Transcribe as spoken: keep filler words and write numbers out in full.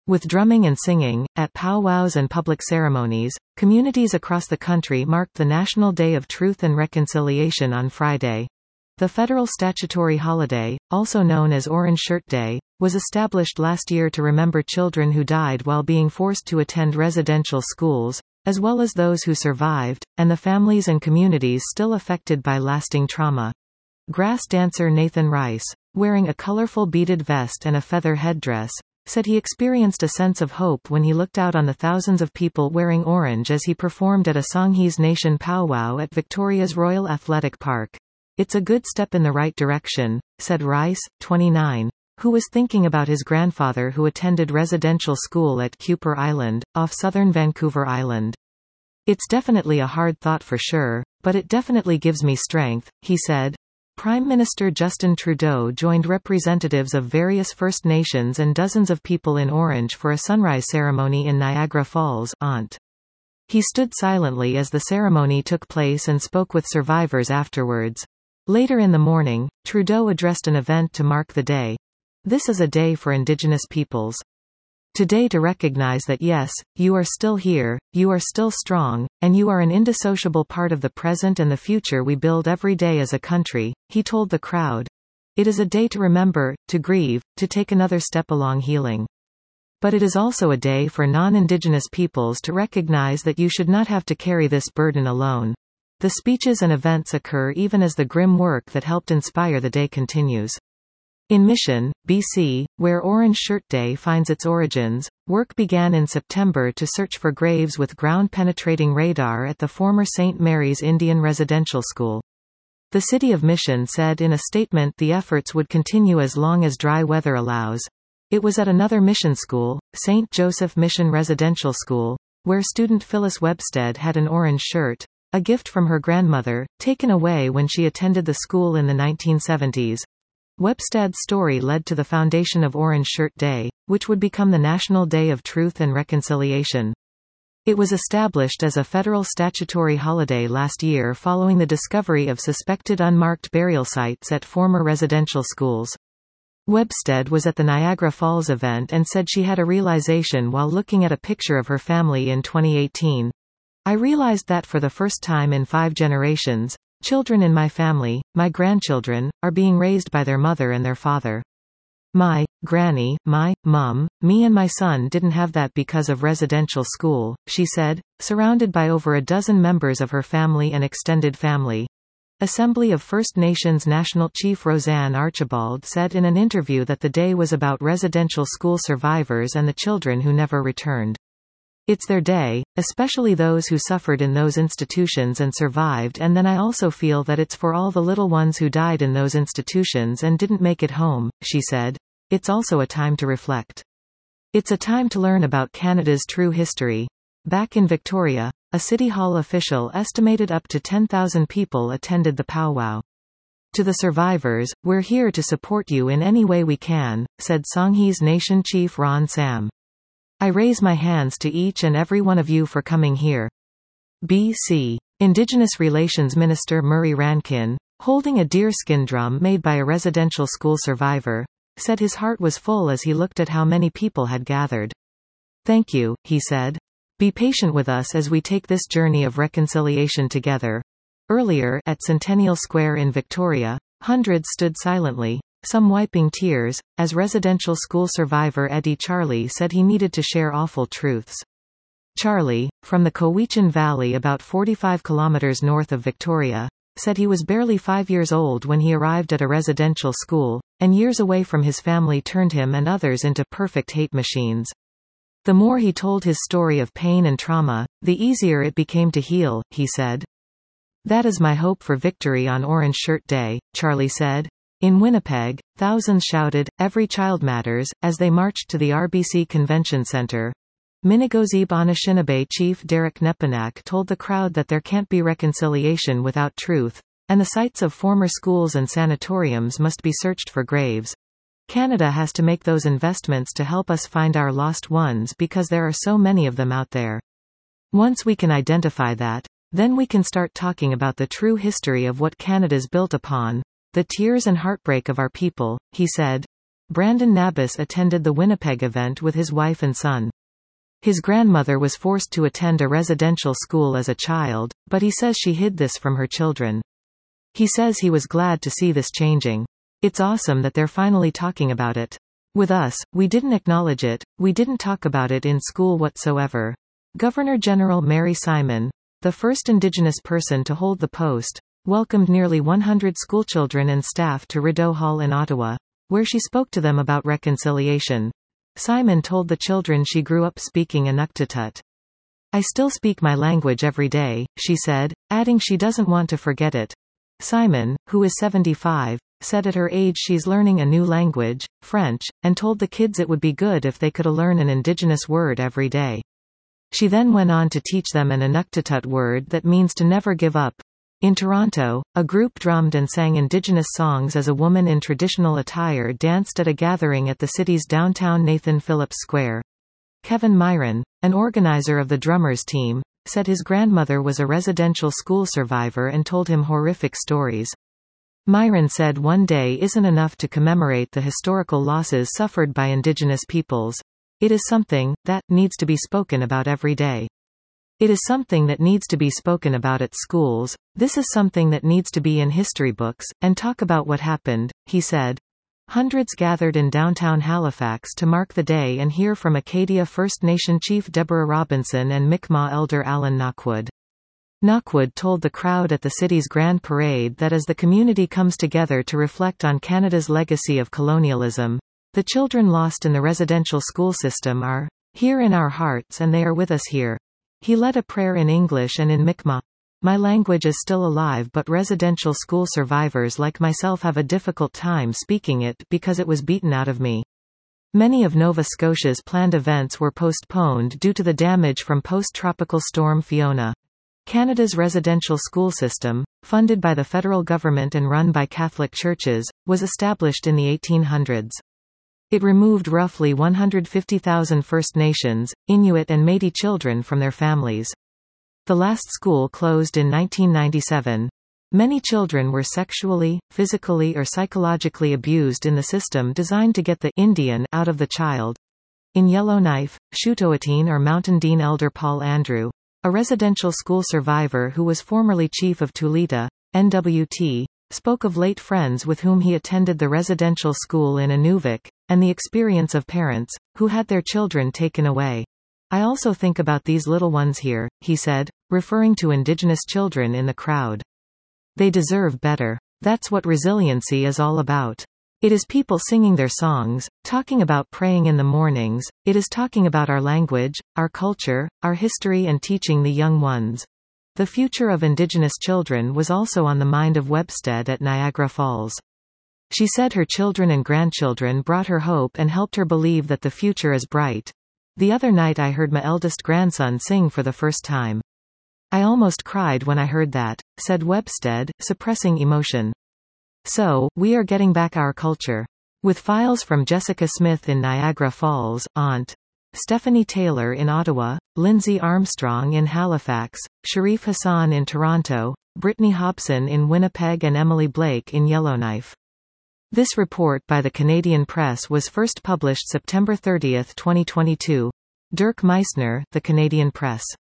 With drumming and singing, at powwows and public ceremonies, communities across the country marked the National Day of Truth and Reconciliation on Friday. The federal statutory holiday, also known as Orange Shirt Day, was established last year to remember children who died while being forced to attend residential schools, as well as those who survived, and the families and communities still affected by lasting trauma. Grass dancer Nathan Rice, wearing a colorful beaded vest and a feather headdress, said he experienced a sense of hope when he looked out on the thousands of people wearing orange as he performed at a Songhees Nation powwow at Victoria's Royal Athletic Park. "It's a good step in the right direction," said Rice, twenty-nine, who was thinking about his grandfather who attended residential school at Kuper Island, off southern Vancouver Island. "It's definitely a hard thought for sure, but it definitely gives me strength," he said. Prime Minister Justin Trudeau joined representatives of various First Nations and dozens of people in orange for a sunrise ceremony in Niagara Falls, Ont. He stood silently as the ceremony took place and spoke with survivors afterwards. Later in the morning, Trudeau addressed an event to mark the day. "This is a day for Indigenous peoples. Today to recognize that yes, you are still here, you are still strong, and you are an indissociable part of the present and the future we build every day as a country," he told the crowd. "It is a day to remember, to grieve, to take another step along healing. But it is also a day for non-Indigenous peoples to recognize that you should not have to carry this burden alone." The speeches and events occur even as the grim work that helped inspire the day continues. In Mission, B C, where Orange Shirt Day finds its origins, work began in September to search for graves with ground-penetrating radar at the former Saint Mary's Indian Residential School. The City of Mission said in a statement the efforts would continue as long as dry weather allows. It was at another mission school, Saint Joseph Mission Residential School, where student Phyllis Webstead had an orange shirt, a gift from her grandmother, taken away when she attended the school in the nineteen seventies. Webstead's story led to the foundation of Orange Shirt Day, which would become the National Day of Truth and Reconciliation. It was established as a federal statutory holiday last year following the discovery of suspected unmarked burial sites at former residential schools. Webstead was at the Niagara Falls event and said she had a realization while looking at a picture of her family in twenty eighteen. "I realized that for the first time in five generations, children in my family, my grandchildren, are being raised by their mother and their father. My granny, my mum, me and my son didn't have that because of residential school," she said, surrounded by over a dozen members of her family and extended family. Assembly of First Nations National Chief Roseanne Archibald said in an interview that the day was about residential school survivors and the children who never returned. "It's their day, especially those who suffered in those institutions and survived, and then I also feel that it's for all the little ones who died in those institutions and didn't make it home," she said. "It's also a time to reflect. It's a time to learn about Canada's true history." Back in Victoria, a City Hall official estimated up to ten thousand people attended the powwow. "To the survivors, we're here to support you in any way we can," said Songhees Nation Chief Ron Sam. "I raise my hands to each and every one of you for coming here." B C. Indigenous Relations Minister Murray Rankin, holding a deerskin drum made by a residential school survivor, said his heart was full as he looked at how many people had gathered. "Thank you," he said. "Be patient with us as we take this journey of reconciliation together." Earlier, at Centennial Square in Victoria, hundreds stood silently, some wiping tears, as residential school survivor Eddie Charlie said he needed to share awful truths. Charlie, from the Cowichan Valley about forty-five kilometers north of Victoria, said he was barely five years old when he arrived at a residential school, and years away from his family turned him and others into perfect hate machines. The more he told his story of pain and trauma, the easier it became to heal, he said. "That is my hope for victory on Orange Shirt Day," Charlie said. In Winnipeg, thousands shouted, "Every Child Matters," as they marched to the R B C Convention Centre. Minigozib Anishinaabe Chief Derek Nepanak told the crowd that there can't be reconciliation without truth, and the sites of former schools and sanatoriums must be searched for graves. Canada has to make those investments to help us find our lost ones because there are so many of them out there. Once we can identify that, then we can start talking about the true history of what Canada's built upon, the tears and heartbreak of our people, he said. Brandon Nabis attended the Winnipeg event with his wife and son. His grandmother was forced to attend a residential school as a child, but he says she hid this from her children. He says he was glad to see this changing. It's awesome that they're finally talking about it. With us, we didn't acknowledge it, we didn't talk about it in school whatsoever. Governor General Mary Simon, the first Indigenous person to hold the post, welcomed nearly one hundred schoolchildren and staff to Rideau Hall in Ottawa, where she spoke to them about reconciliation. Simon told the children she grew up speaking Inuktitut. I still speak my language every day, she said, adding she doesn't want to forget it. Simon, who is seventy-five, said at her age she's learning a new language, French, and told the kids it would be good if they could learn an Indigenous word every day. She then went on to teach them an Inuktitut word that means to never give up. In Toronto, a group drummed and sang Indigenous songs as a woman in traditional attire danced at a gathering at the city's downtown Nathan Phillips Square. Kevin Myron, an organizer of the drummers team, said his grandmother was a residential school survivor and told him horrific stories. Myron said one day isn't enough to commemorate the historical losses suffered by Indigenous peoples. It is something that needs to be spoken about every day. It is something that needs to be spoken about at schools. This is something that needs to be in history books, and talk about what happened, he said. Hundreds gathered in downtown Halifax to mark the day and hear from Acadia First Nation Chief Deborah Robinson and Mi'kmaq Elder Alan Knockwood. Knockwood told the crowd at the city's Grand Parade that as the community comes together to reflect on Canada's legacy of colonialism, the children lost in the residential school system are here in our hearts and they are with us here. He led a prayer in English and in Mi'kmaq. My language is still alive, but residential school survivors like myself have a difficult time speaking it because it was beaten out of me. Many of Nova Scotia's planned events were postponed due to the damage from post-tropical storm Fiona. Canada's residential school system, funded by the federal government and run by Catholic churches, was established in the eighteen hundreds. It removed roughly one hundred fifty thousand First Nations, Inuit and Métis children from their families. The last school closed in nineteen ninety-seven. Many children were sexually, physically or psychologically abused in the system designed to get the Indian out of the child. In Yellowknife, Shutoatine or Mountain Dean Elder Paul Andrew, a residential school survivor who was formerly chief of Tulita, N W T, spoke of late friends with whom he attended the residential school in Inuvik, and the experience of parents, who had their children taken away. I also think about these little ones here, he said, referring to Indigenous children in the crowd. They deserve better. That's what resiliency is all about. It is people singing their songs, talking about praying in the mornings, it is talking about our language, our culture, our history and teaching the young ones. The future of Indigenous children was also on the mind of Webstead at Niagara Falls. She said her children and grandchildren brought her hope and helped her believe that the future is bright. The other night I heard my eldest grandson sing for the first time. I almost cried when I heard that, said Webstead, suppressing emotion. So, we are getting back our culture. With files from Jessica Smith in Niagara Falls, Aunt Stephanie Taylor in Ottawa, Lindsay Armstrong in Halifax, Sharif Hassan in Toronto, Brittany Hobson in Winnipeg and Emily Blake in Yellowknife. This report by the Canadian Press was first published September thirtieth, twenty twenty-two. Dirk Meissner, The Canadian Press.